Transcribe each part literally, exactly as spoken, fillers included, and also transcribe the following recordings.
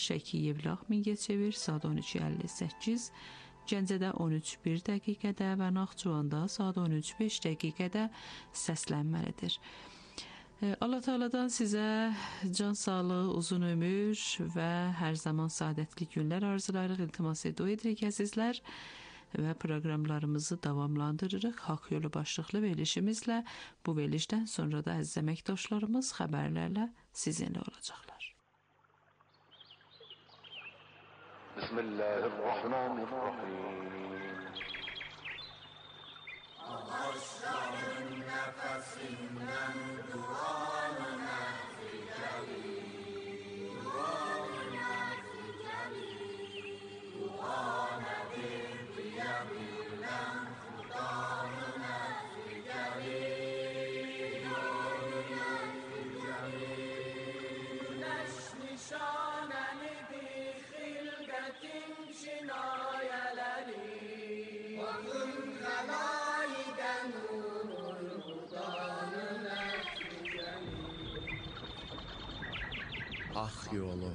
Şəki Yevlax Mingəçevir saat on üç əlli səkkiz, Gəncədə on üç bir dəqiqədə və Naxçıvanda saat on üç beş dəqiqədə səslənməlidir. Allah Teala'dan sizə can sağlığı, uzun ömür və hər zaman saadətli günlər arzulayırıq, iltimas edirik əzizlər və proqramlarımızı davamlandırırıq. Haqq Yolu başlıqlı verilişimizlə bu verilişdən sonra da əziz əməkdaşlarımız xəbərlərlə sizinlə olacaqlar. Bismillahirrahmanirrahim. Ağaçların nefesinden duanı neticeli, duanı neticeli, dua nedir diyebilen Kur'an-ı neticeli, duanı neticeli. Güneş nişanenidir hilgetin çinayeleri, bakın helayden Haqq Yolu.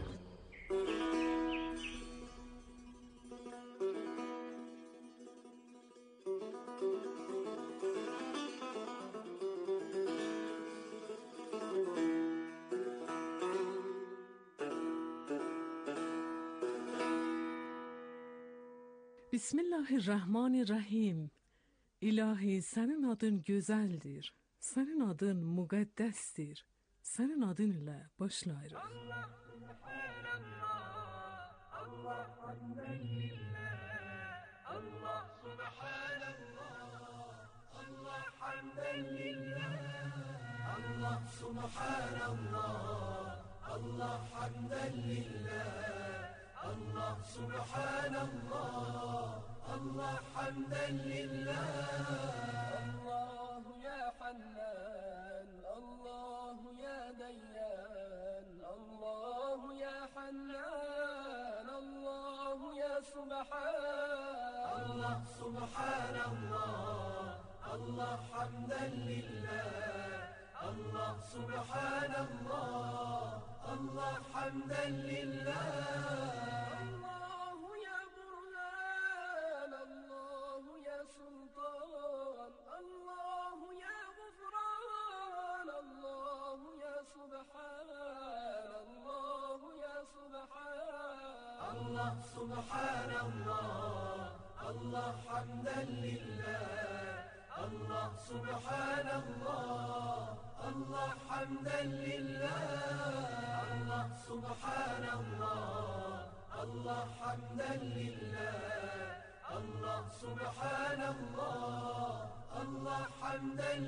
Bismillahirrahmanirrahim. İlahi, sənin adın gözəldir, sənin adın müqəddəsdir, sənin adın ilə başlayırıq. Allah subhanallah, Allah hamden lillah, Allah subhanallah, Allah hamden lillah, Allah subhanallah, Allah hamden lillah, Allah subhanallah, Allah hamden lillah. Allahu ya Hannan, Allahu ya Dayyan, Allahu ya Hannan, Allahu ya Subhan. Allah subhanallah, Allah hamden lillah, Allah subhanallah, Allah hamden lillah. Allahu ya Burhan, Allahu ya Sultan, Allahu ya Gufran, Allahu ya Subhan, Allahu ya Subhan. Allah subhanallah, Allah hamden lillah, Allah subhanallah, Allah hamden lillah. Allah subhanallah, Allah hamden lillah, Allah subhanallah, Allah hamden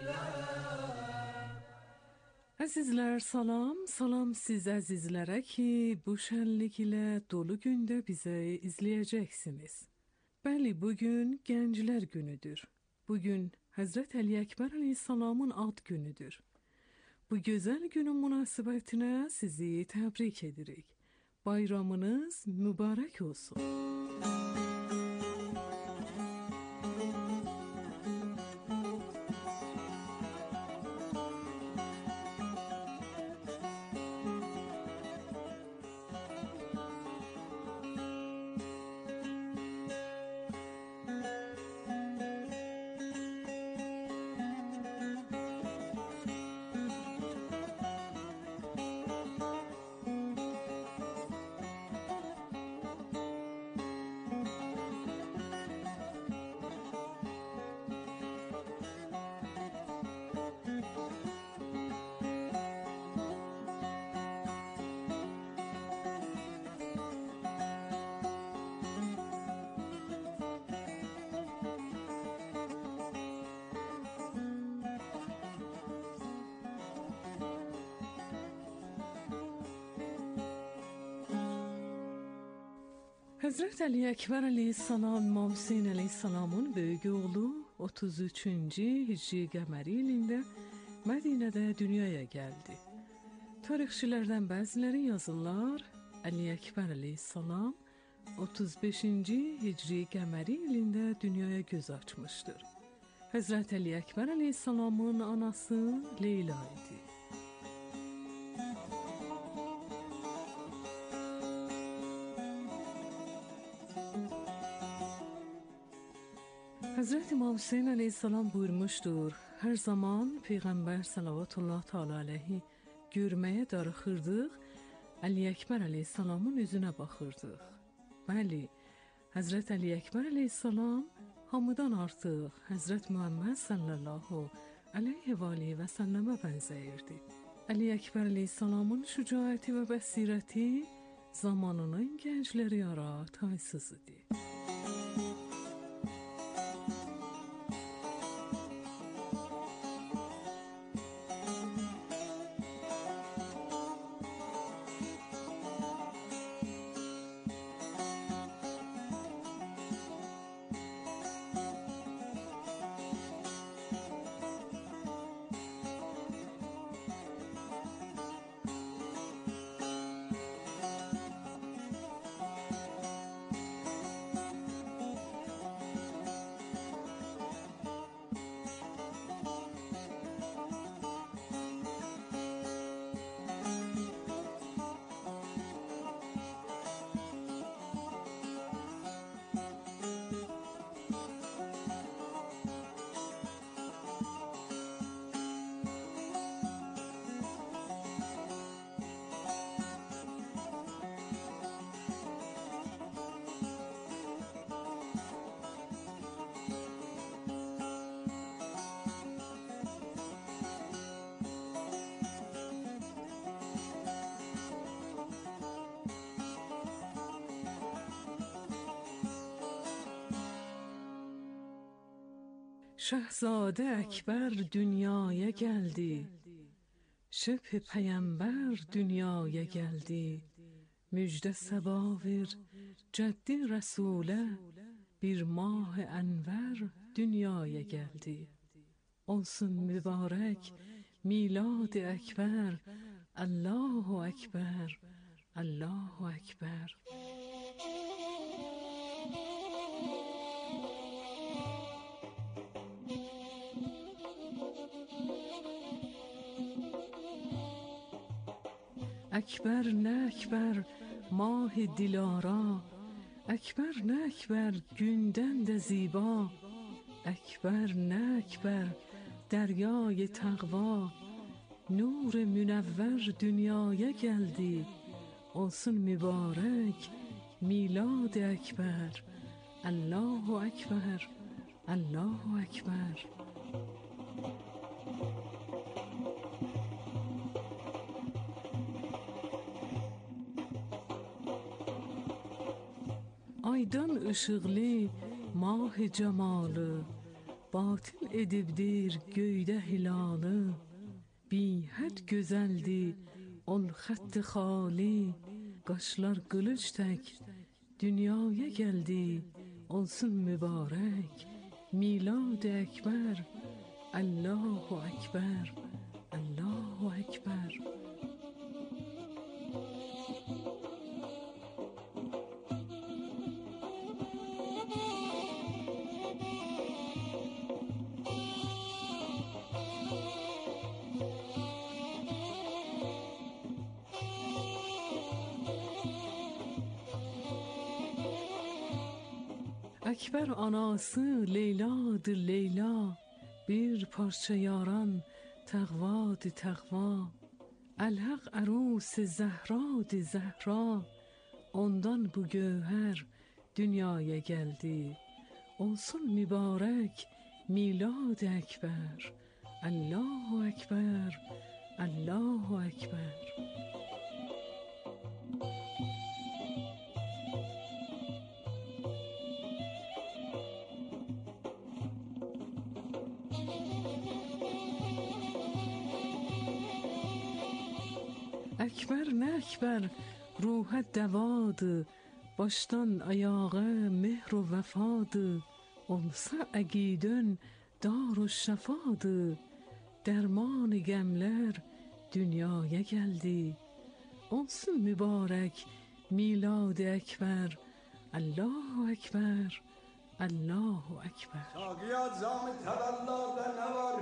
lillah. Əzizlər, salam, salam siz əzizlərə ki, bu şənlik ilə dolu gündə bizə izləyəcəksiniz. Bəli, bugün Gənclər günüdür. Bugün Həzrət Əli Əkbər əleyhissalamın ad günüdür. Bu gözəl günün münasibətinə sizi təbrik edirik. Bayramınız mübarək olsun. Həzrət Əli Əkbər əleyhissalam İmam Hüseyn əleyhissalamın böyük oğlu otuz üçüncü Hicri qəməri ilində Mədinədə dünyaya gəldi. Tarixçilərdən bəziləri yazırlar, Əli Əkbər əleyhissalam otuz beşinci Hicri qəməri ilində dünyaya göz açmışdır. Həzrət Əli Əkbər əleyhissalamın anası Leyla idi. Hazreti İmam Hüseyin aleyhissalam buyurmuşdur, her zaman Peygamber sallallahu teala aleyhi görməyə darıxırdıq, Ali Ekber aleyhissalamın üzünə baxırdıq. Bəli, Hazreti Ali Ekber aleyhissalam hamıdan artıq Hazreti Muhammed sallallahu aleyhi və aleyhi və səlləmə bənzəyirdi. Ali Ekber aleyhissalamın şücaəti və bəsirəti zamanının gəncləri ara taysız idi. Şehzade Ekber dünyaya geldi, şüphe peygambər dünyaya geldi. Müjde sabah ver ceddi Resul'e, bir mah enver dünyaya geldi. Olsun mübarek milad Ekber, Allahu Ekber, Allahu Ekber. اکبر نه اکبر ماه دیلارا، اکبر نه اکبر günden زیبا، اکبر نه اکبر دریای تقوا، نور منور dünyaya geldi. Olsun mübarek milad ekber, Allahu Ekber, Allahu Ekber. Aydan ışıqlı mah cemalı, batil edibdir göydə hilalı. Bihəd gözəldir ol xətt xali, qaşlar qılıc tək dünyaya gəldi. Olsun mübarək milad ekber, Allahu Ekber, Allahu Ekber. Ekber anası Leyla'dır Leyla, bir parça yaran təqvadır təqva. Əlhaq ərus Zəhradır Zəhra, ondan bu gövhər dünyaya geldi. Olsun mübarək milad ekber, Allahu Ekber, Allahu Ekber. Ekber ne ekber ruh devadı, baştan ayağa mehr و vefadı. Olsa əqidön dar و şəfadı, derman gemler dünyaya geldi. Olsun mübarək milad ekber, Allahu Ekber, Allahu Ekber. Sağiyat zam-ı tevellada ne var?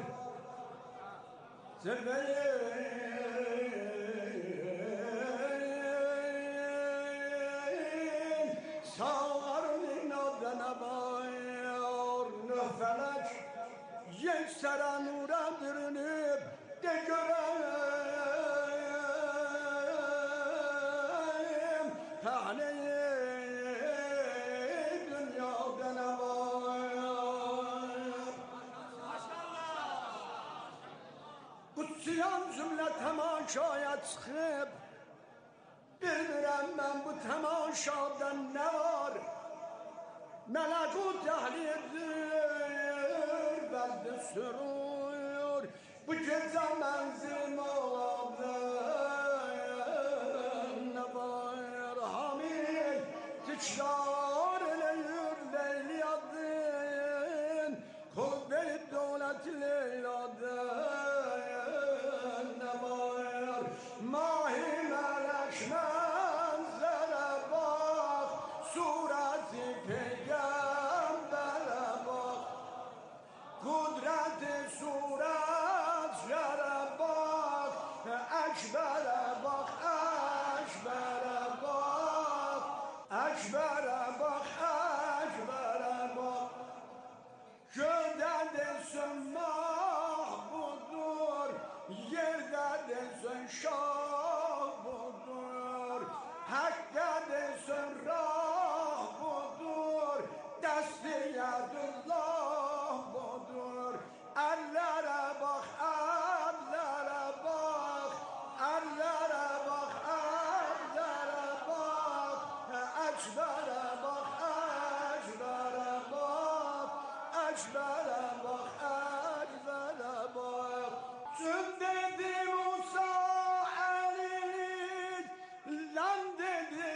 Zirveye sağarın inadı ne var? Yeksera nura bürünüp de göreyim taneyi dünyada ne var. Kutsiyan cümle temaşaya çıkıp bilmirəm mən bu temaşada ne var. Melekut ehlidir, belde sürüyor. Bu gece menzilim olabilir. Ne var hamil, tikrar eleyir Leyla'dın. Kol verip devlet Leyla'dın. Ne var mahi melek menzere bak, sureti peygambere bak, kudreti suret yere bak, ekbere bak, ekbere bak, ekbere bak, ekbere bak. Göğde desin mahbudur, yerde desin şah budur, hakka desin rah budur, destiyedullah budur. Ellere bak, ellere bak, ellere bak, ellere bak, ekbere bak, ekbere bak, ekbere bak, ekbere bak. Tüm dedi Musa elini, lan dedi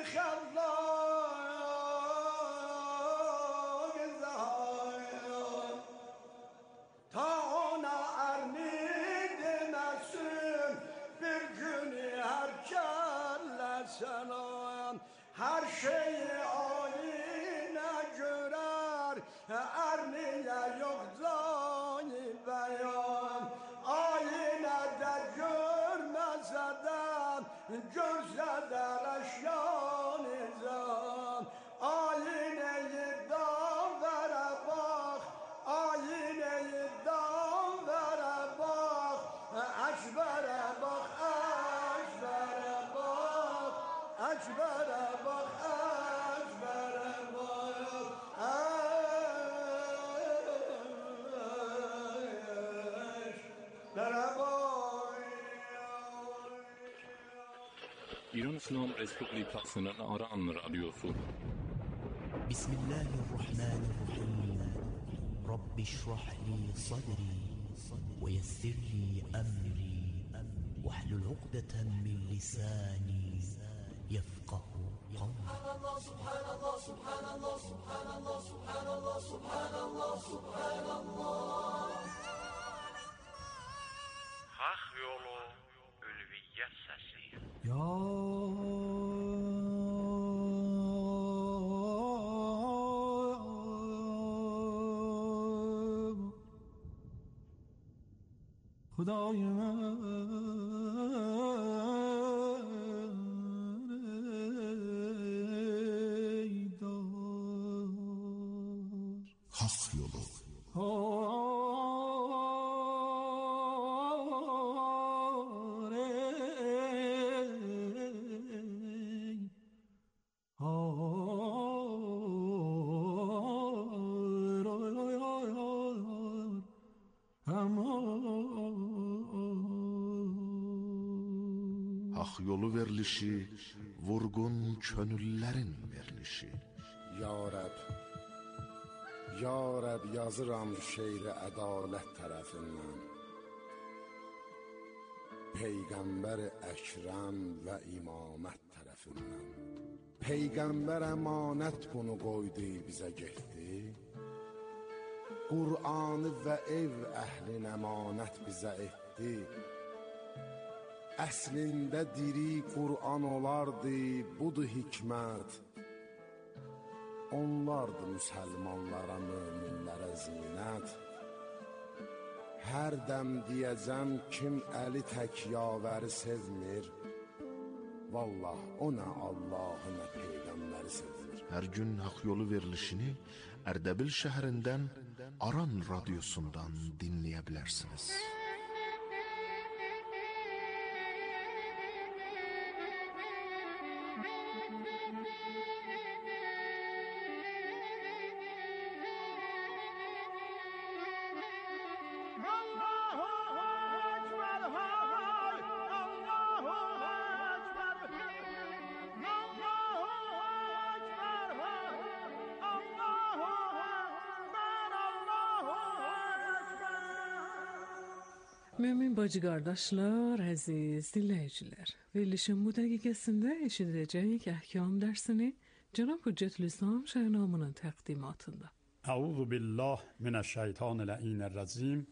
Hallak Zahir. Ta ona erni demesin, bir günü her kelle selam. Her şeyi ayine görer, erniye yok zani beyan. Aynede görmese de, görse de eşyan izan. Ayneyi dam vere bak, ayneyi dam vere bak, ekbere bak, ekbere bak, ekbere bak, ekbere bak, ekbere bak. İran İslam Respublikası'nın Aran Radyosu. Bismillahirrahmanirrahim. Rabbi şrah li sadri ve yessir li emri vahlul uqdeten min lisani yefqahu qawli. Subhanallah, subhanallah, subhanallah, subhanallah, subhanallah, subhanallah. Hak yolu ülviyyət səsi. Ya خدای من ای دار Hak yolu. Hak yolu verilişi, vurgun könüllərin verilişi. Ya Rəb, Ya Rəb yazıram şeiri ədalət tərəfindən. Peyğəmbər Əkrəm və imamət tərəfindən. Peyğəmbər əmanət bunu qoydu bizə getdi. Qur'anı və ev əhlin əmanət bizə etdi. Əslində diri Qur'an olardı, budur hikmət. Onlardı müsəlmanlara, möminlərə zinət. Hər dəm deyəcəm kim əli tək yavəri sevmir, vallah o nə Allahı nə Peyğəmbəri sevmir. Hər gün hak yolu verilişini Ərdəbil şəhərindən Aran radyosundan dinleyebilirsiniz. Mümin bacı qardaşlar, əziz dinləyicilər, verilişin bu dəqiqəsində eşidəcəyik əhkam dərsini Cənab Hüccətül İslam Şəhnamının təqdimatında. Əuzu billah minəşşeytanirracim.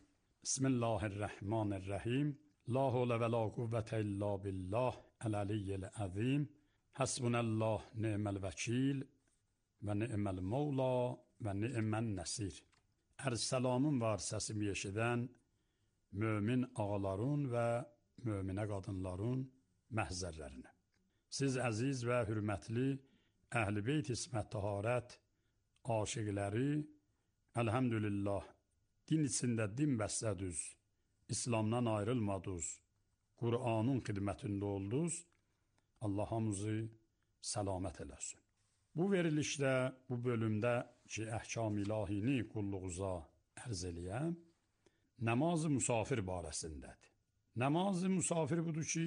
Bismillahirrahmanirrahim. La havle və la quvvətə illa billah el-aliyyil azim. Hasbunallah ni'mel vekil və ni'mel mevla və ni'men nesir. Ərs-salamın var səsimi eşidən mömin ağaların və möminə qadınların məhzərlərinə. Siz əziz və hürmətli Əhl-i Beyt İsmət Taharət aşiqləri, əlhəmdülillah, din içində din bəslədüz, İslamdan ayrılmadız, Qur'anın xidmətində olduz, Allah hamızı səlamət eləsin. Bu verilişdə, bu bölümdə ki, əhkam ilahini qulluğuza ərz eləyəm, namaz-ı musafir barəsindədir. Namaz-ı musafir budur ki,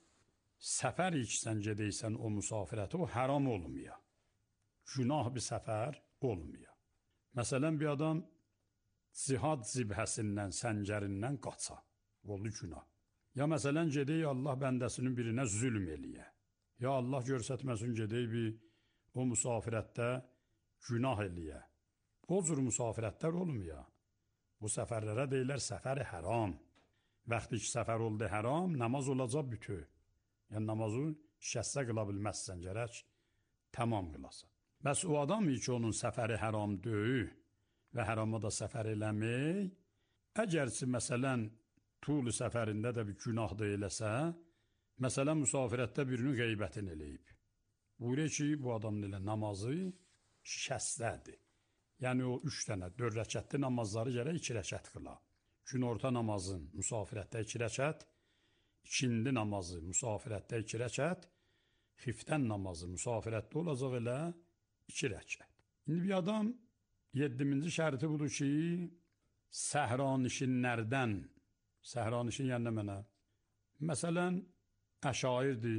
səfər iksən gedəysən o musafirəti, o haram olmuyor. Günah bir səfər olmuyor. Məsələn, bir adam cihad zibhəsindən, səncərindən qaça, oldu günah. Ya məsələn, gedək Allah bəndəsinin birinə zülm eləyə. Ya Allah görsətməsin, gedək bir o musafirətdə günah eləyə. O cür musafirətlər olmuyor. Bu səfərlərə deyilər səfər haram. Vaxtı ki səfər oldu haram, namaz olacaq bütü. Yəni namazı şəssə qıla bilməzsən, gərək tamam qılasın. Bəs o adam ki onun səfəri haram deyil və harama da səfər eləmək, əgərsi məsələn tul səfərində də bir günah da eləsə, məsələn musafirətdə birinin qeybətini eləyib. Buyurur ki, bu adamın elə namazı şəssədir. Yəni o üç dənə, dörd rəkətli namazları gərək iki rəkət qıla. Gün orta namazın musafirətdə iki rəkət, ikindi namazı musafirətdə iki rəkət, xiftən namazı musafirətdə olacaq elə iki rəkət. İndi bir adam yeddiminci şərti budur ki, səhranişinlərdən, səhranişin yəni mənə, məsələn, əşairdir,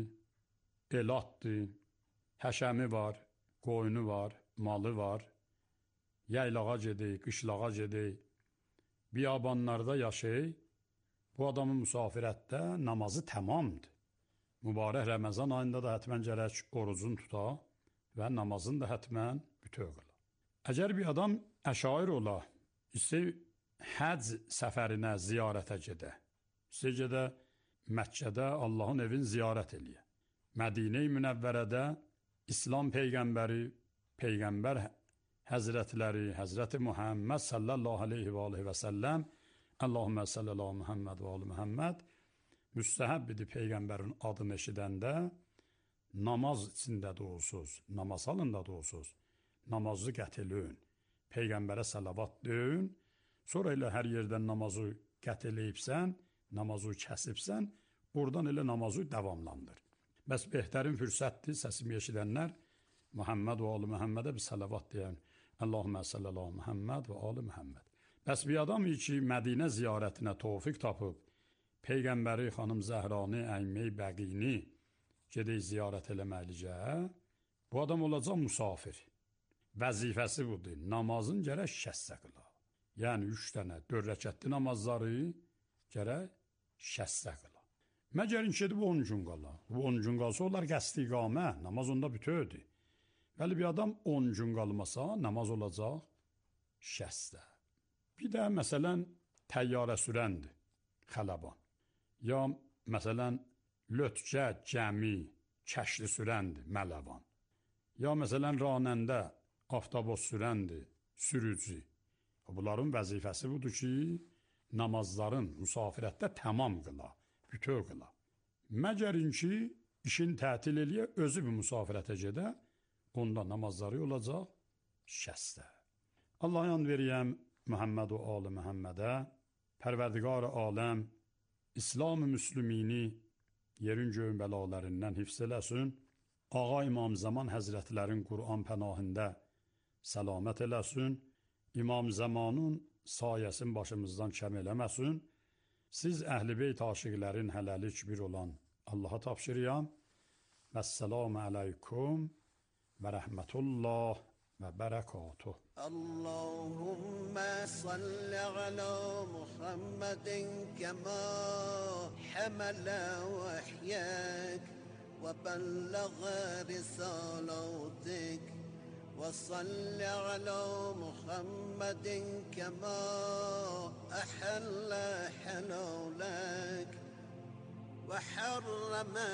elatdır, həşəmi var, qoyunu var, malı var, yaylağa gedək, qışlağa gedək, biyabanlarda yaşay, bu adamın musafirətdə namazı tamamdır. Mübarək Ramazan ayında da hətmən gərək orucun tuta və namazın da hətmən bütöv qıla. Əgər bir adam əşair ola, istə həc səfərinə ziyarətə gedə, istə gedə Məkkədə Allahın evini ziyarət eləyə, Mədinə-i Münəvvərədə İslam Peyğəmbəri, Peyğəmbər Həzrətləri, Həzrəti Muhammed sallallahu aleyhi və aleyhi və səlləm, Allahümmə sallallahu Muhammed və aleyhi Muhammed, müstəhəbbidir Peyğəmbərin adını eşidəndə, namaz içində də olsuz, namaz halında da olsuz, namazı qətilün, Peyğəmbərə salavat döyün, sonra elə hər yerdən namazı qətiləyibsən, namazı kəsibsən, oradan elə namazı davamlandır. Bəs behtərin fürsətdir, səsimi eşidənlər, Muhammed və aleyhi Muhammedə bir salavat deyən, Allahümmə sallallahu Muhammed və aleyhi Muhammed. Bəs bir adam ki, Mədinə ziyarətinə tövfiq tapıb, Peyğəmbəri xanım Zəhranı, Əyməyi, Bəqini gedək ziyarət eləməlicə, bu adam olacaq musafir. Vəzifəsi budur, namazın gərək şəssə qıla. Yəni üç dənə, dörd rəkətli namazları gərək şəssə qıla. Məgərin ki, bu on gün qala. Bu on gün qalsa onlar qəsdi iqamə, namaz onda bütövdür. Bəli, bir adam on gün qalmasa, namaz olacaq şəsdə. Bir də, məsələn, təyyarə sürəndir, xələban. Ya, məsələn, lötkə, gəmi, kəşli sürəndir, mələvan. Ya, məsələn, ranəndə, avtobus sürəndir, sürücü. Bunların vəzifəsi budur ki, namazların musafirətdə tamam qıla, bütöv qıla. Məgərin ki, işin tətil eləyə, özü bir musafirətə gedə, onda namazları olacaq şəsdə. Allah yan veriyəm, Muhammed و آل Muhammed'e, Perverdigar alem İslam müslümini yerin göğün bəlalarından hifz eləsin, Ağa İmam Zaman Həzrətlərin Qur'an pənahində səlamət eləsin, İmam Zamanın sayəsini başımızdan kəm eləməsin. Siz Əhl-i Beyt aşiqlərin hələlik bir olan Allaha tapşırıyam. Vəssalamu aleykum və rəhmətullah və bərəkatuh. Allahümme salli ala Muhammedin kema hamala vahyek ve bellaga risalatik ve salli ala Muhammedin kema ahalla halalek ve harrama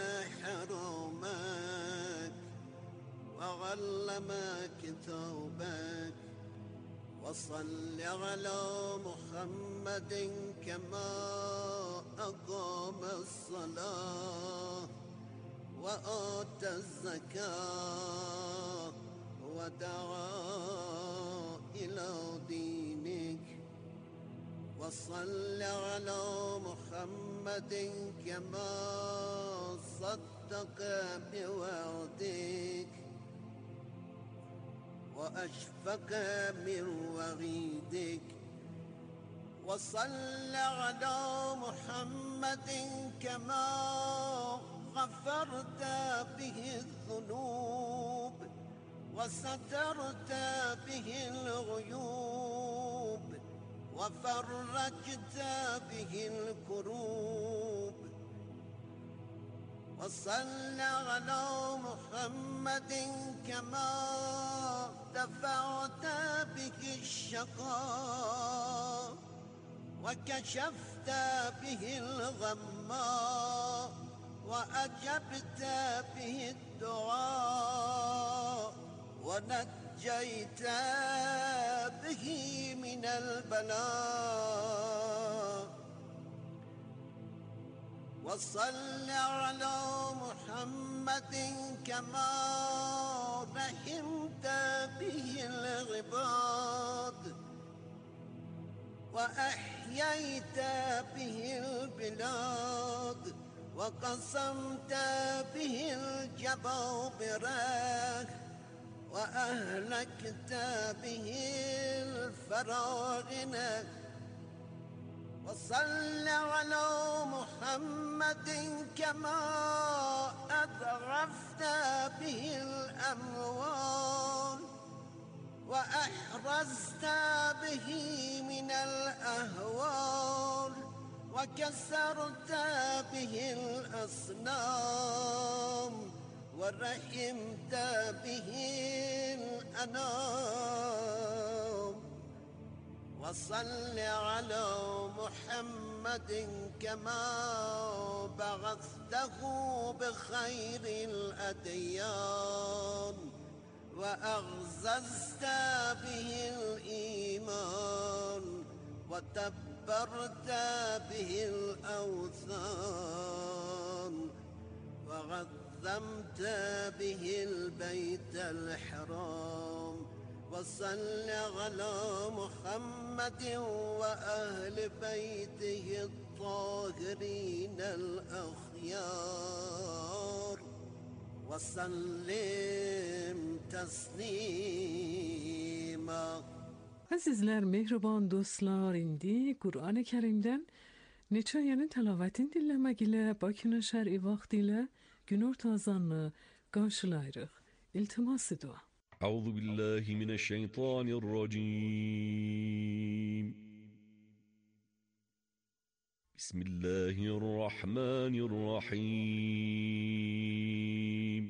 haramek وعلم كتابك وصل على محمد كما أقام الصلاة وآتى الزكاة ودعا إلى دينك وصل على محمد كما صدق بوعدك وأشفق من وغيدك وصل على محمد كما غفرت به الذنوب وسترت به الغيوب وفرجت به الكروب وصل على محمد كما دفعت به الشقاء وكشفت به الغمّا وأجبت به الدعاء ونجيت به من البلاء وصل على محمد كما رحمت به العباد وأحييت به البلاد وقسمت به الجبابرة وأهلكت به الفراعنة وصل على محمد كما أضعفت به الأموال وأحرزت به من الأهوال وكسرت به الأصنام ورحمت به الأنام وصل على محمد كما بعثته بخير الأديان وأعززت به الإيمان وتبرت به الأوثان وعظمت به البيت الحرام وصل على محمد وأهل بيته الطاهرين الأخيار وسلم تسلیما. Azizler, mehriban dostlar, indi Qur'an-ı Kerim'den neçə təlavetin dinləmək ilə Bakının şər'i vaxtı ilə günorta azanını qarşılayırıq. İltiması dua. أعوذ بالله من الشيطان الرجيم بسم الله الرحمن الرحيم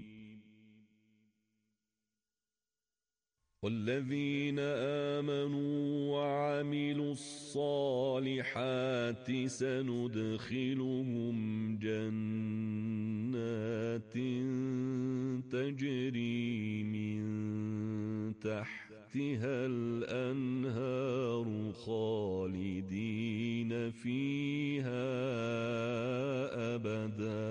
والذين آمنوا وعملوا الصالحات سندخلهم جنات تجري من تحتها الأنهار خالدين فيها أبدا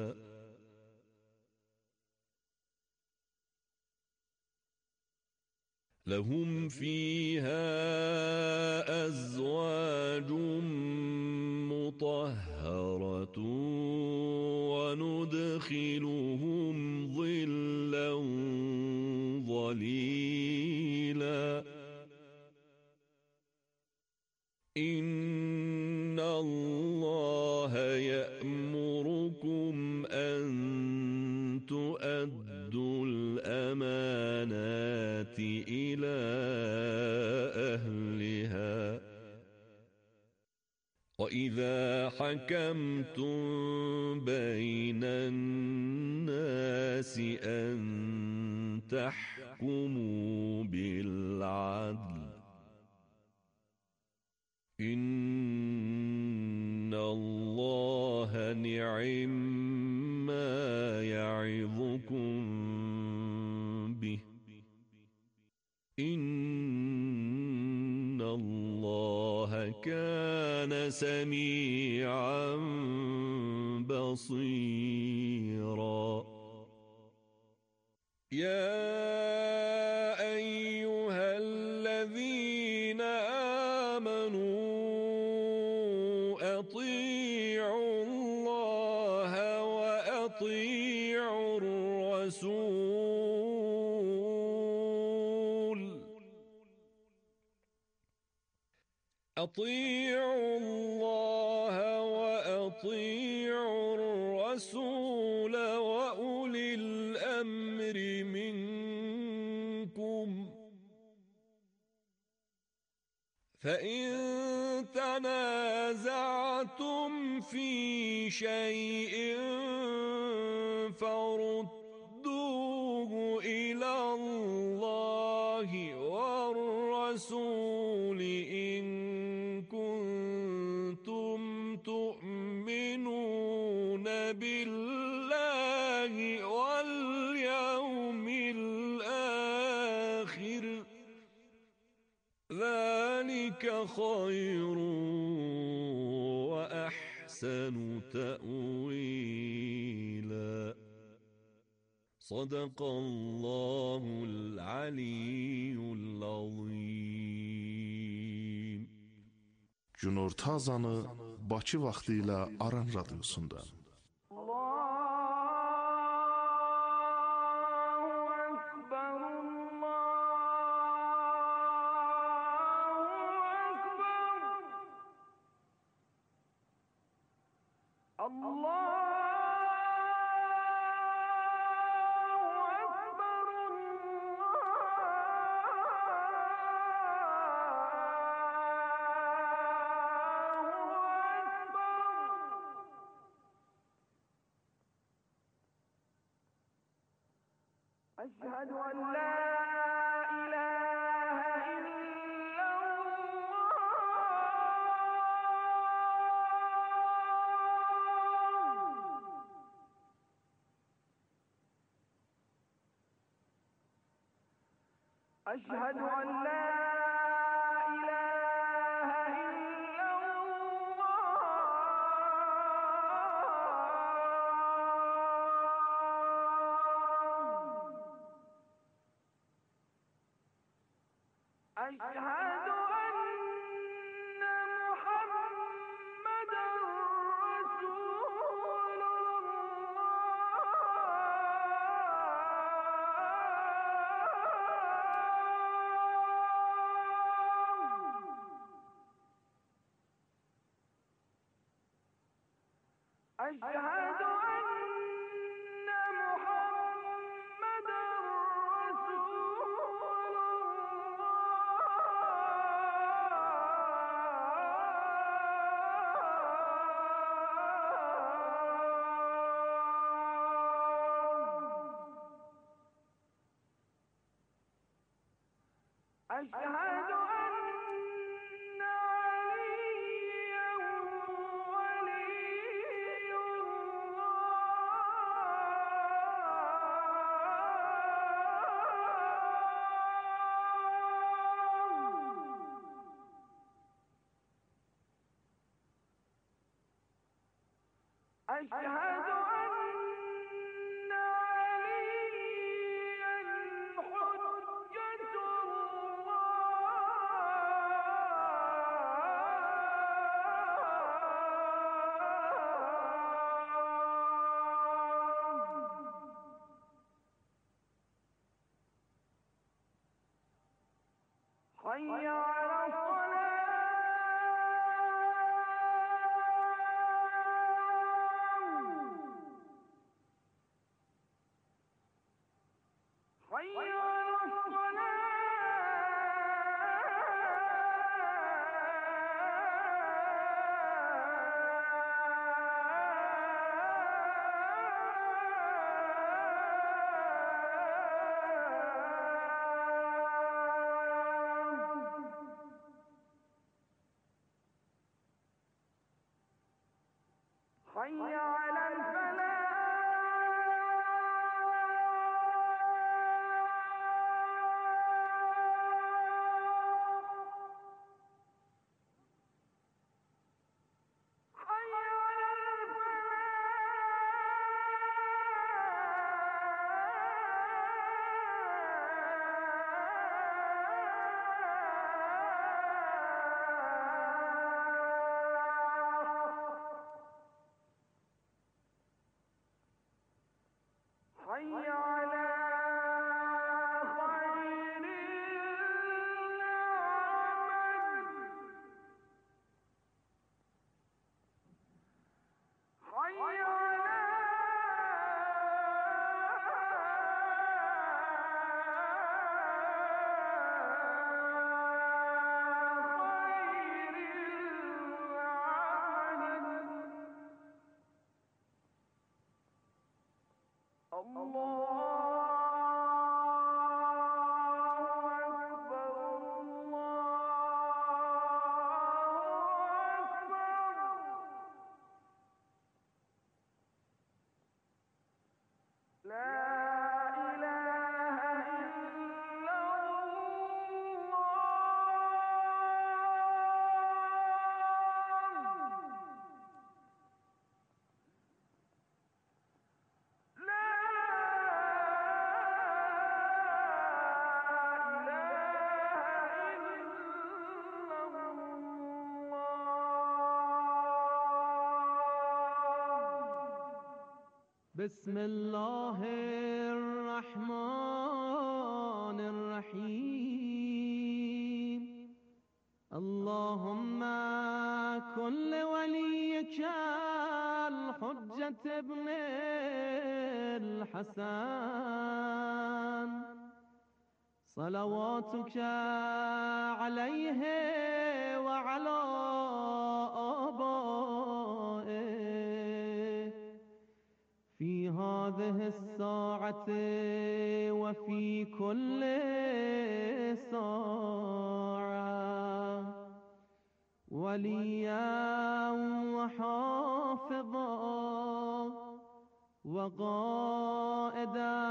لهم فيها أزواج مطهرة وندخلهم ظلا ظليلا إن الله يأمركم أن تؤدوا الأمانات إلى أهلها وإذا حكمتم بين الناس أن تحكموا بالعدل إن الله نعم ما يعظكم به إن الله كان سميعا بصيرا يا أيها الذين آمنوا أطيعوا الله وأطيعوا الرسول أطيعوا الله وأطيعوا الرسول وأولي الأمر منكم فإن تنازعتم في شيء فردوه إلى الله والرسول إن كنتم تؤمنون بالله واليوم الآخر ذلك خير وأحسن تأويلا صدق الله العلي العظيم. Günorta azanı Bakı vaxtı ilə Aran Radiosunda. أشهد أن لا إله إلا الله أشهد أن لا إله إلا أشهد أن محمدا رسول الله أشهد أن محمدا أشهد أن عليا ولي الله أشهد أن عليا حجة الله حي على الصلاة حي على الصلاة حي على الفلاح حي على حي على خير العمل حي على خير العمل الله أكبر الله أكبر لا إله إلا الله لا بسم الله الرحمن الرحيم اللهم كن لوليك الحجة ابن الحسن صلواتك عليه وعلى آبائه في هذه الساعة وفي كل ساعة وليا وحافظا وقائدا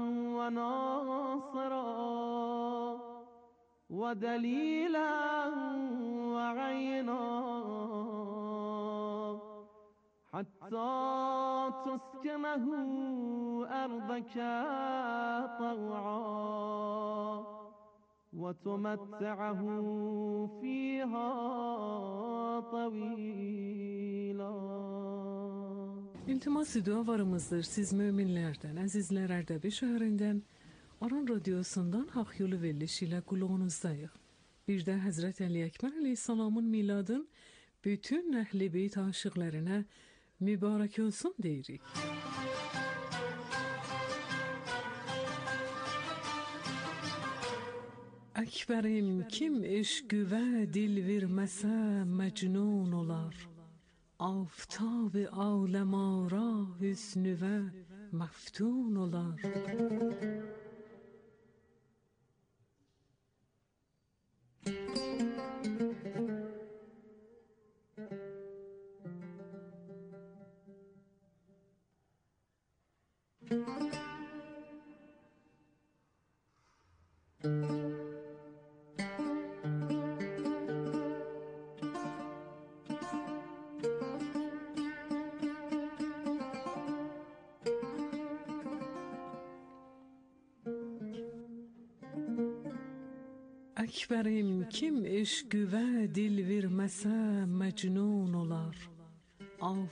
وناصرا ودليلا وعينا حتى تسكنه أرضك طوعا وتمتعه فيها طويلا. İltimas dualarımızdır siz müminlerden, azizler Erdebil şehrinden, Aran Radyosu'ndan hak yolu verilişiyle kulağınızdayıq. Bir de Hazreti Ali Ekber Aleyhisselam'ın miladın bütün Əhl-i Beyt aşıqlarına mübarək olsun deyirik. Əkbərim kim eşqüvə dil verməsə məcnun olar. Aftab-ı aləm-ara hüsnüvə məftun olar. Əkbərim kim eşqüvə dil verməsə məcnun olar.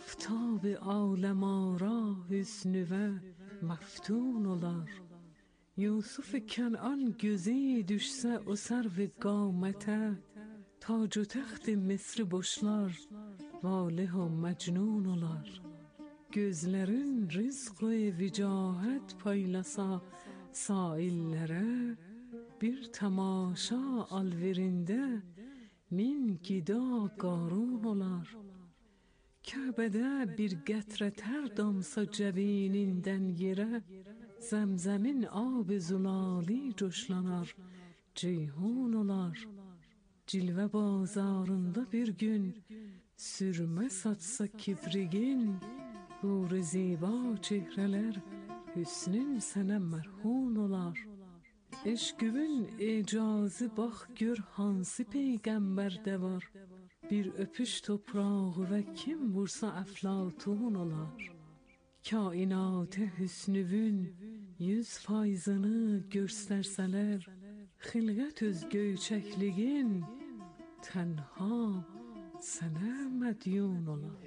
Aftab-ı aləm-ara hüsnüvə məftun olar. Yusuf Kenan gözü düşse o serv qamete, tac و تخت Misr boşlar, valih و mecnun olar. Gözlerin rizq و vicahet paylasa saillere, bir tamaşa alverinde min gida qarun olar. Kəbədə bir qətrə tər damsa cəbinindən yerə, zəmzəmin ab-ı zulali coşlanar, ceyhun olar. Cilvə bazarında bir gün sürmə satsa kibrigin, hur-i ziba çehrələr hüsnün sənə mərhun olar. Eşqüvün icazı bax gör hansı peyğəmbərdə var, bir öpüş toprağı və kim vursa əflatun olar. Kainat hüsnüvün yüz faizini göstərsələr, xilqət öz göyçəkliyin tənha sənə mədyun olar.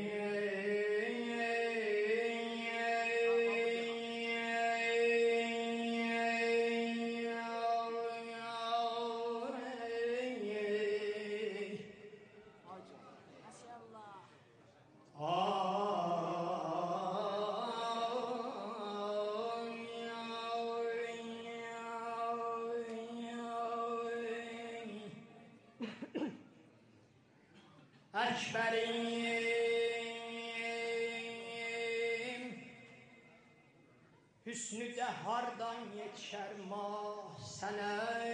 Ekberim hüsnü de hardan yetişer mahsene.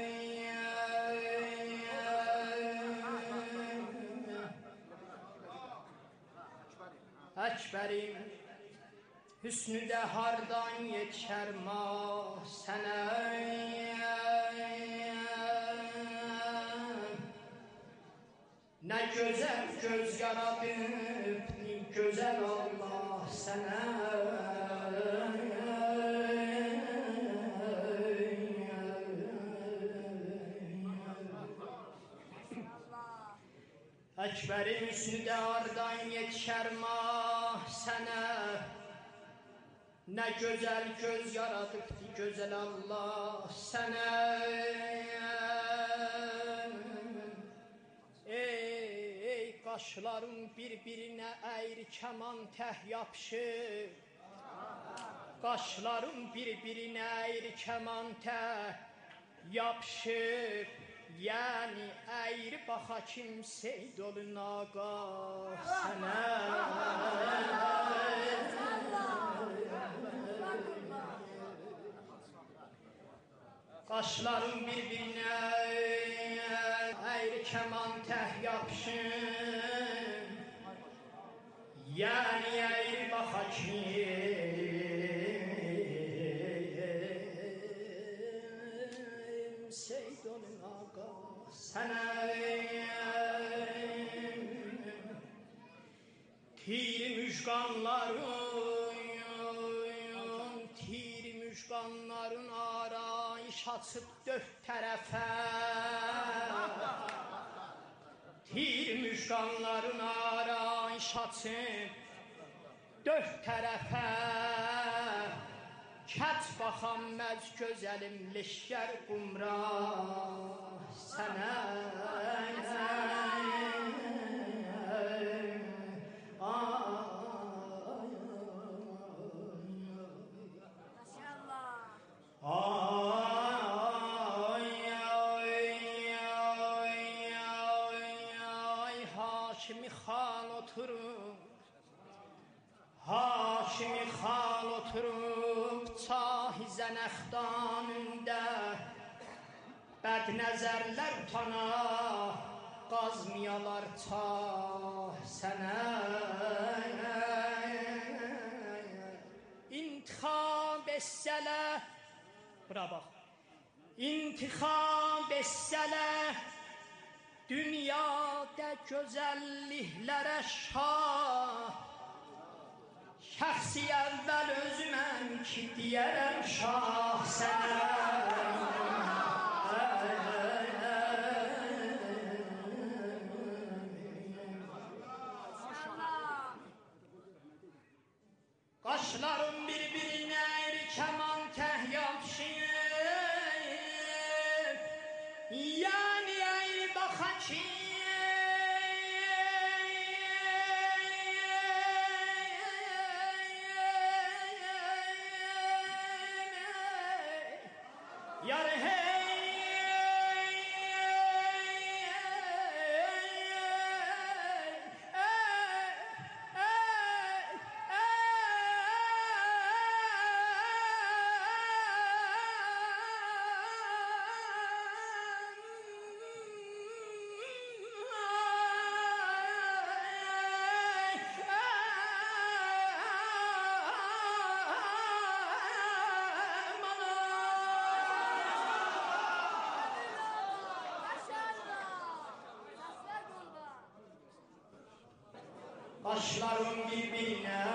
Ekberim hüsnü de hardan yetişer mahsene. Ne güzel göz yaratıp, güzel Allah sana. Ekberin üstü de ardan yetişer mahsene. Ne güzel göz yaratıp, güzel Allah sana. Ey qaşların bir-birinə əyri kəman təh yapışır. Qaşların bir-birinə əyri kəman təh yapışır. Yəni əyri baxa kimsə dolun aqa sənə. Qaşların bir-birinə əyri kəman təh yapışın. Yəni əyri baxa kim Seydolun aqa sənə. Tir müjganların, tir müjganların arayış açıb dörd tərəfə. Tir müjganların arayış açıb dörd tərəfə. Kət baxan məz gözəlim leşkər qumra sənə. Haşimi xan oturub, Haşimi xan oturub çah-ı Zənəxdanında, bəd nəzərlər utana, qazmiyalar çah sənə. İntixab etsələ, bura bax, İntixab etsələ, dünyada gözəlliklərə şah. Şəxsi əvvəl özüməm ki deyərəm şah sənə. Qaşlarım bir-birinə əyri kəman təh yapışır. Başlarım birbirine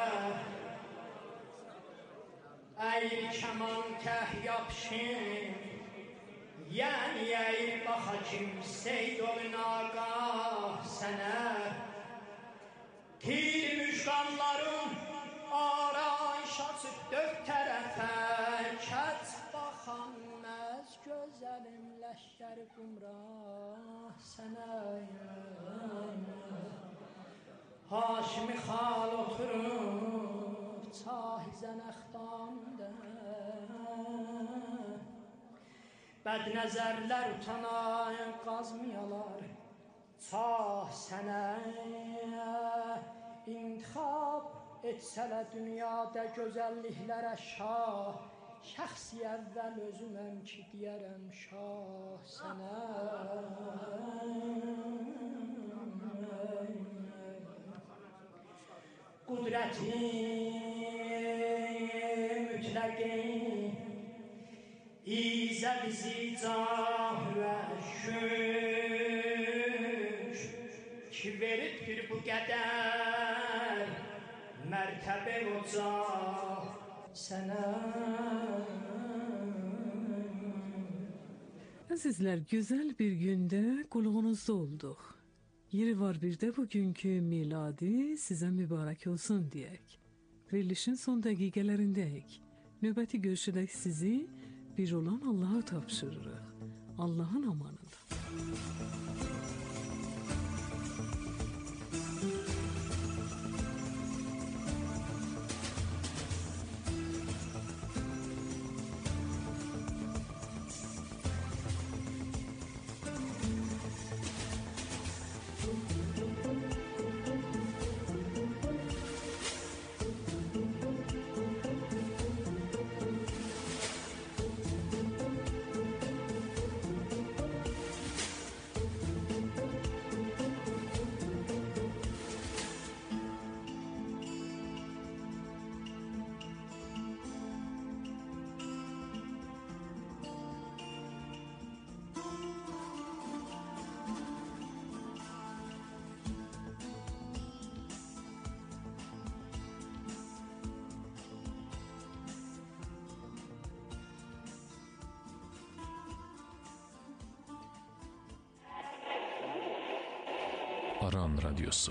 Eğil keman keh yapışın Yani eğil baxa kim Seyd olun ağah sənə Tir müşqanların Arayış açıb dörd tərəfə Kət baxan məz gözəlim Ləşkər qumrah sənə Haşimi xal oturub Çahi zənəxtamda Bəd nəzərlər utanay qazmayalar Çah sənə İntixab etsələ dünyada gözəlliklərə şah Şəxsi əvvəl özüməm ki deyərəm şah sənə Qudrəti mütləqin İzə bizi cah və şük Ki veribdir bu qədər Mərtəbə ocaq sənə Əzizlər, gözəl bir gündə qulağınızda olduq. Yeri var bir də bugünkü miladi sizə mübarək olsun deyək. Verilişin son dəqiqələrindəyik. Növbəti görüşədək sizi bir olan Allah'a tapşırırıq. Allah'ın amanında. Aran Radyosu.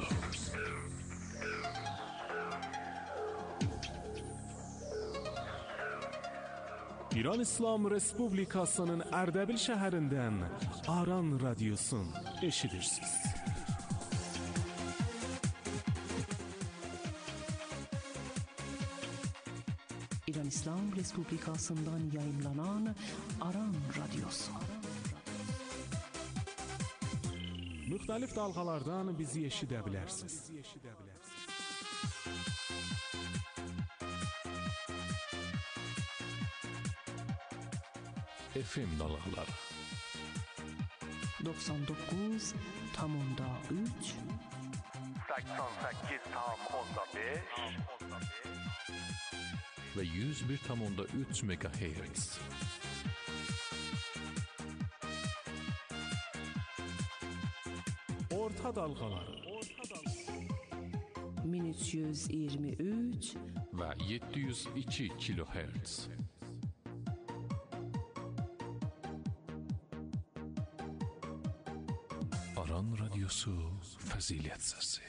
İran İslam Respublikasının Ərdəbil şəhərindən Aran Radyosun eşidirsiniz. İran İslam Respublikasından yayınlanan Aran Radyosu. Müxtəlif dalğalardan bizi eşidə bilərsiniz. F M dalğaları doksan doqquz tam üç səksən səkkiz tam beş və yüz bir tam üç megahertz. Orta dalğaları min üç yüz iyirmi üç və yeddi yüz iki kilohertz. Aran Radyosu Fəzilət Səsi.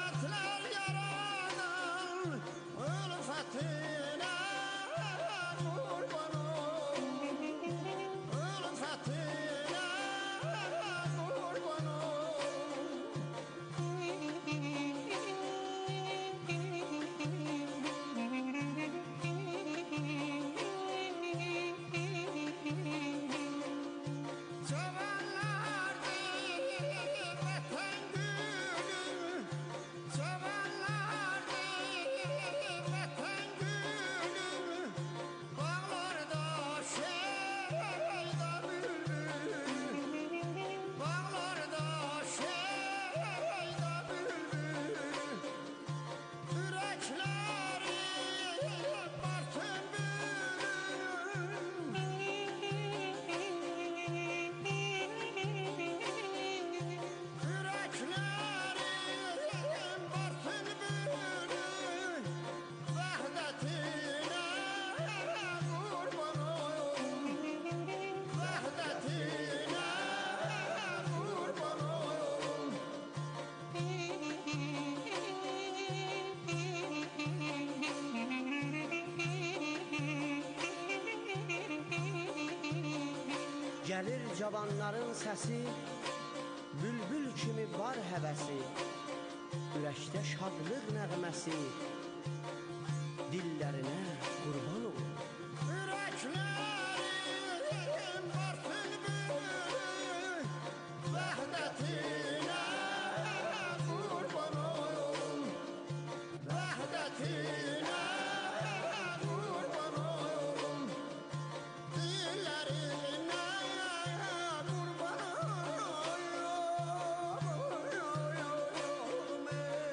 Ürətlər yaradan ülfətinə qurban olum, ülfətinə qurban olum. Cavanlar deyir vətən gülü, cavanlar deyir vətən gülü, bağlarda şeyda bülbül, bağlarda şeyda bülbül, ürəkləri barsın bülbül. Ürəklərim barsın bülbül, vəhdətinə qurban olum, vəhdətinə qurban olum. Gəlir cavanların səsi, bülbül kimi var həvəsi, ürəkdə şadlıq nəğməsi, dillərinə qurban olum. Ürəklərim barsın bülbül, vəhdətinə qurban olum, vəhdətinə qurban olum. Dillərinə qurban olum.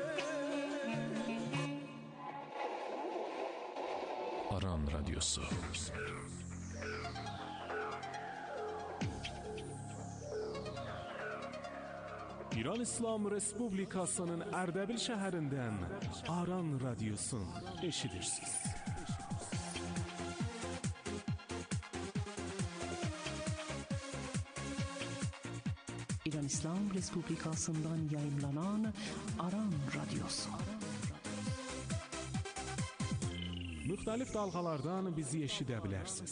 Aran Radyosu. İran İslam Respublikasının Ərdəbil şəhərindən Aran Radyosun eşidirsiniz. İran İslam Respublikasından yayımlanan Aran Radyosu. Müxtəlif dalğalardan bizi eşidə bilərsiniz.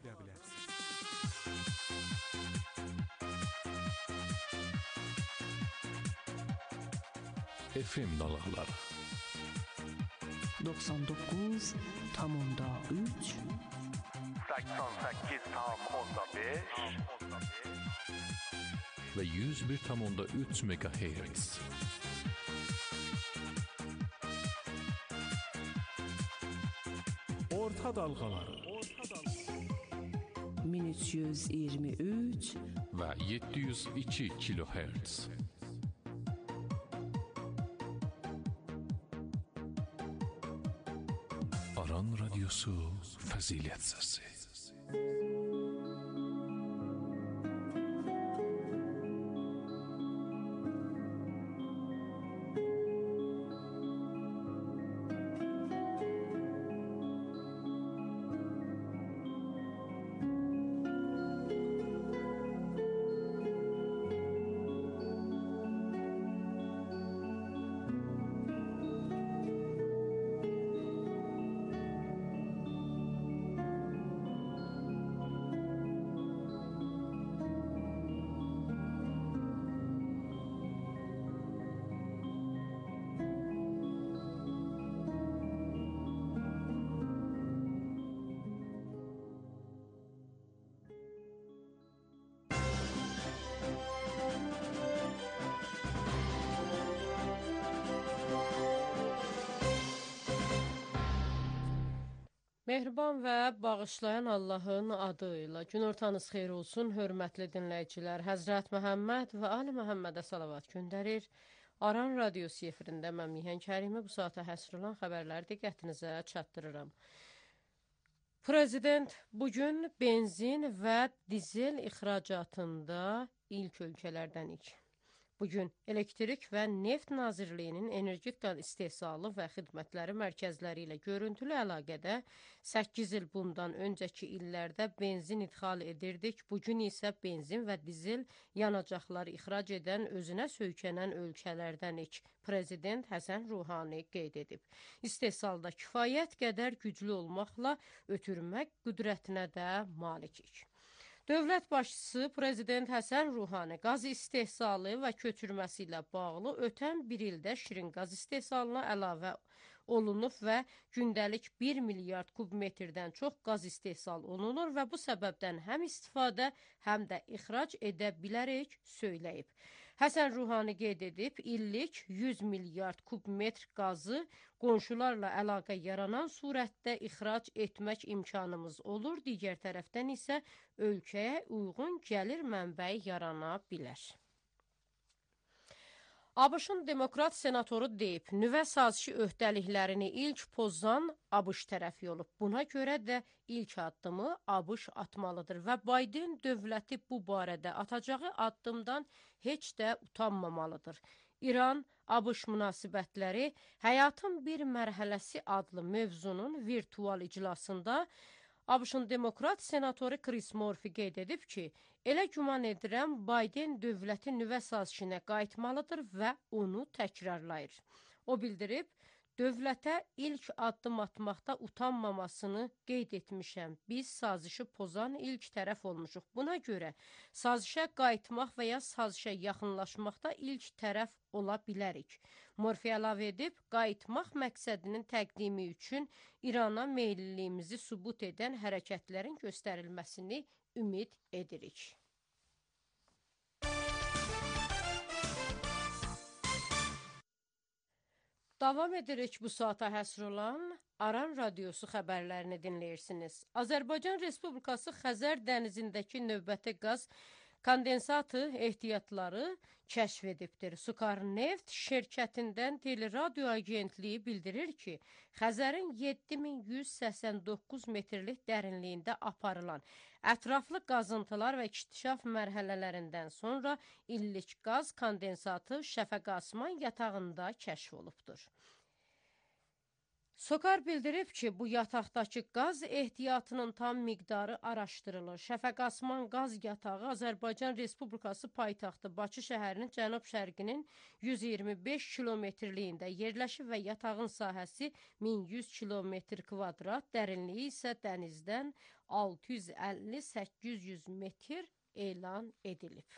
F M dalğaları doksan doqquz tamında üç səksən səkkiz tam onda beş və yüz bir tam onda üç megahertz. Orta dalğaları min üç yüz iyirmi üç və yeddi yüz iki kilohertz. Aran Radyosu Fəzilət Səsi. Mehriban və bağışlayan Allahın adı ilə günortanız xeyir olsun, hörmətli dinləyicilər. Həzrət Məhəmməd və Ali Məhəmmədə salavat göndərir. Aran Radyosu efirində mən Mihan Kərimi bu saata həsr olan xəbərləri diqqətinizə çatdırıram. Prezident bugün benzin və dizel ixracatında ilk ölkələrdənik. Bugün Elektrik və Neft Nazirliyinin energetika istehsalı və xidmətləri mərkəzləri ilə görüntülü əlaqədə səkkiz il bundan öncəki illərdə benzin idxal edirdik, bugün isə benzin və dizel yanacaqları ixrac edən, özünə söykənən ölkələrdənik, Prezident Həsən Ruhani qeyd edib. İstehsalda kifayət qədər güclü olmaqla ötürmək qüdrətinə də malikik. Dövlət başçısı Prezident Həsən Ruhani qaz istehsalı və köçürməsi ilə bağlı ötən bir ildə şirin qaz istehsalına əlavə olunub və gündəlik bir milyard kubmetrdən çox qaz istehsal olunur və bu səbəbdən həm istifadə, həm də ixrac edə bilərək söyləyib. Həsən Ruhani qeyd edib, illik yüz milyard kubmetr qazı qonşularla əlaqə yaranan surətdə ixrac etmək imkanımız olur, digər tərəfdən isə ölkəyə uyğun gəlir mənbəyi yarana bilər. ABŞ-ın Demokrat senatoru deyib, nüvə sazişi öhdəliklərini ilk pozan ABŞ tərəfi olub. Buna görə də ilk addımı ABŞ atmalıdır və Biden dövləti bu barədə atacağı addımdan heç də utanmamalıdır. İran-ABŞ münasibətləri Həyatın bir mərhələsi adlı mövzunun virtual iclasında ABŞ-ın Demokrat senatoru Chris Murphy qeyd edib ki, elə güman edirəm Biden dövləti nüvə sazişinə qayıtmalıdır və onu təkrarlayır. O bildirib, dövlətə ilk addım atmaqda utanmamasını qeyd etmişəm. Biz sazişi pozan ilk tərəf olmuşuq. Buna görə sazişə qayıtmaq və ya sazişə yaxınlaşmaqda ilk tərəf ola bilərik. Murphy əlavə edib, qayıtmaq məqsədinin təqdimi üçün İrana meylliliyimizi sübut edən hərəkətlərin göstərilməsini ümid edirik. Davam edirik bu saata həsr olan Aran Radiosu xəbərlərini dinləyirsiniz. Azərbaycan Respublikası Xəzər dənizindəki növbəti qaz kondensatı ehtiyatları kəşf edibdir. Sukar Neft şirkətindən Teleradio Agentliyi bildirir ki, Xəzərin yeddi min yüz səksən doqquz metrlik dərinliyində aparılan ətraflı qazıntılar və inkişaf mərhələlərindən sonra illik qaz kondensatı Şəfəqasman yatağında kəşf olubdur. Sokar bildirib ki, bu yataqdakı qaz ehtiyatının tam miqdarı araşdırılır. Şəfəqasman qaz yatağı Azərbaycan Respublikası paytaxtı Bakı şəhərinin cənub-şərqinin yüz iyirmi beş kilometrliyində yerləşir və yatağın sahəsi min yüz kilometr kvadrat, dərinliyi isə dənizdən altı yüz əlli səkkiz yüz metr elan edilib.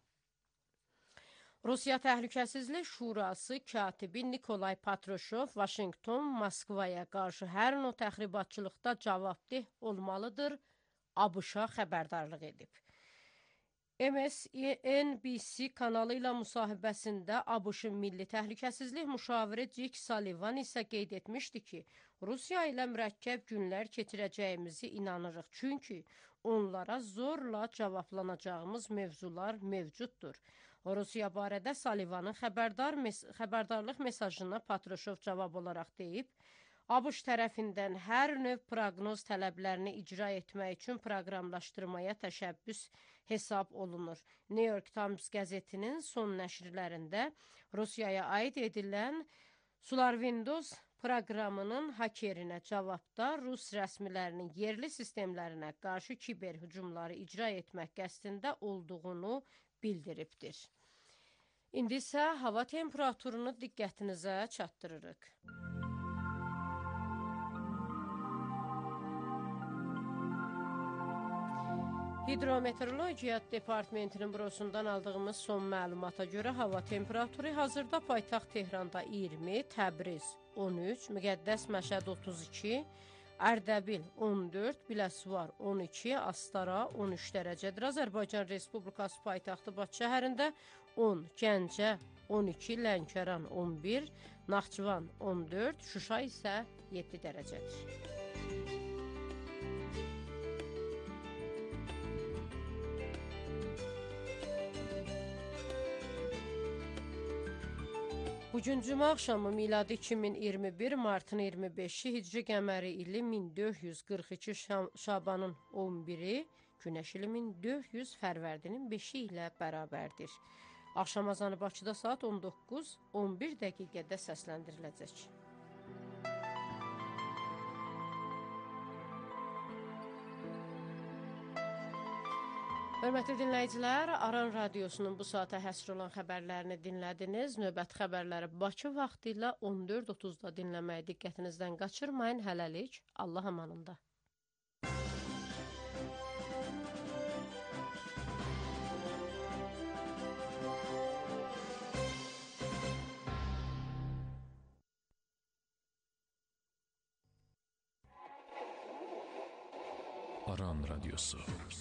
Rusiya Təhlükəsizlik Şurası katibi Nikolay Patruşov Vaşinqton, Moskvaya qarşı hər növ təxribatçılıqda cavabdeh olmalıdır, ABŞ-a xəbərdarlıq edib. M S N B C kanalı ilə müsahibəsində ABŞ-ın Milli Təhlükəsizlik müşaviri Jake Sullivan isə qeyd etmişdi ki, Rusiya ilə mürəkkəb günlər keçirəcəyimizi inanırıq, çünki onlara zorla cavablanacağımız mövzular mövcuddur. Rusiya barədə Sullivanın xəbərdar mes xəbərdarlıq mesajına Patruşov cavab olaraq deyib, ABŞ tərəfindən hər növ proqnoz tələblərini icra etmək üçün proqramlaşdırmaya təşəbbüs hesab olunur. New York Times qəzetinin son nəşrlərində Rusiyaya aid edilən Solar Windows proqramının hakerinə cavabda Rus rəsmilərinin yerli sistemlərinə qarşı kiber hücumları icra etmək qəsdində olduğunu bildiribdir. İndi isə hava temperaturunu diqqətinizə çatdırırıq. Hidrometeorologiya Departamentinin bürosundan aldığımız son məlumata görə hava temperaturu hazırda paytaxt Tehranda iyirmi, Təbriz on üç, Müqəddəs Məşəd otuz iki, Ərdəbil on dörd, Biləsuvar on iki, Astara on üç dərəcədir. Azərbaycan Respublikası paytaxtı Bakı şəhərində on, Gəncə on iki, Lənkəran on bir, Naxçıvan on dörd, Şuşa isə yeddi dərəcədir. Bugün cümə axşamı miladi iki min iyirmi bir, martın iyirmi beşi, hicri qəməri ili min dörd yüz qırx iki, Şabanın on biri, Günəş ili min dörd yüz, Fərvərdinin beşi ilə bərabərdir. Axşam azanı Bakıda saat on doqquz on bir dəqiqədə səsləndiriləcək. Hörmətli dinləyicilər, Aran Radiosunun bu saata həsr olan xəbərlərini dinlədiniz. Növbəti xəbərləri Bakı vaxtı ilə on dörd otuzda dinləməyə diqqətinizdən qaçırmayın. Hələlik, Allah amanında. Aran Radyosu.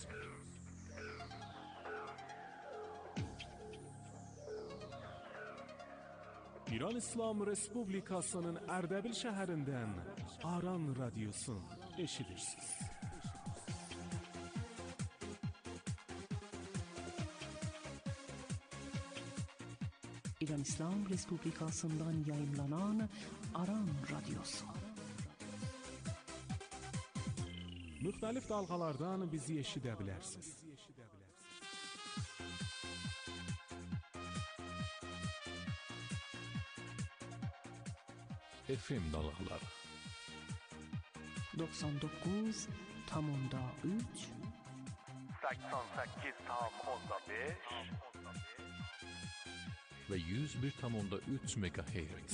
İran İslam Respublikasının Ərdəbil şəhərindən Aran Radyosun eşidirsiniz. İran İslam Respublikasından yayımlanan Aran Radyosu. Müxtəlif dalğalardan bizi eşidə bilərsiniz. F M dalğaları doxsan doqquz tam onda üç səksən səkkiz tam onda beş və yüz bir tam onda üç megahertz.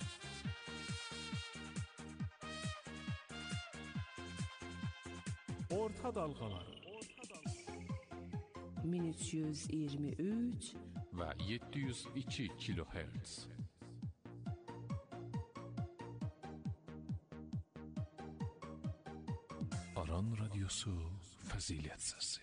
Orta dalğaları min üç yüz iyirmi üç və yeddi yüz iki kilohertz. Aran Radyosu Fəzilət Səsi.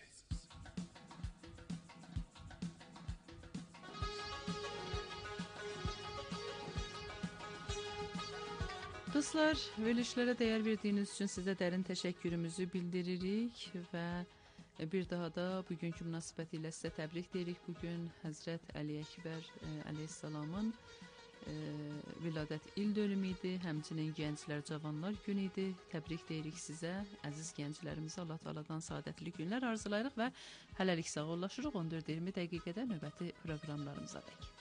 Dostlar, verilişlərə dəyər verdiyiniz üçün sizə dərin təşəkkürümüzü bildiririk və bir daha da bugünkü münasibəti ilə sizə təbrik deyirik. Bugün Həzrət Əli Əkbər əleyhissalamın e, viladət il dönümü idi, həmçinin gənclər, cavanlar günü idi. Təbrik deyirik sizə, əziz gənclərimizə Allah Taala'dan saadətli günlər arzulayırıq və hələlik sağollaşırıq. on dörd iyirmi dəqiqədə növbəti proqramlarımıza dək.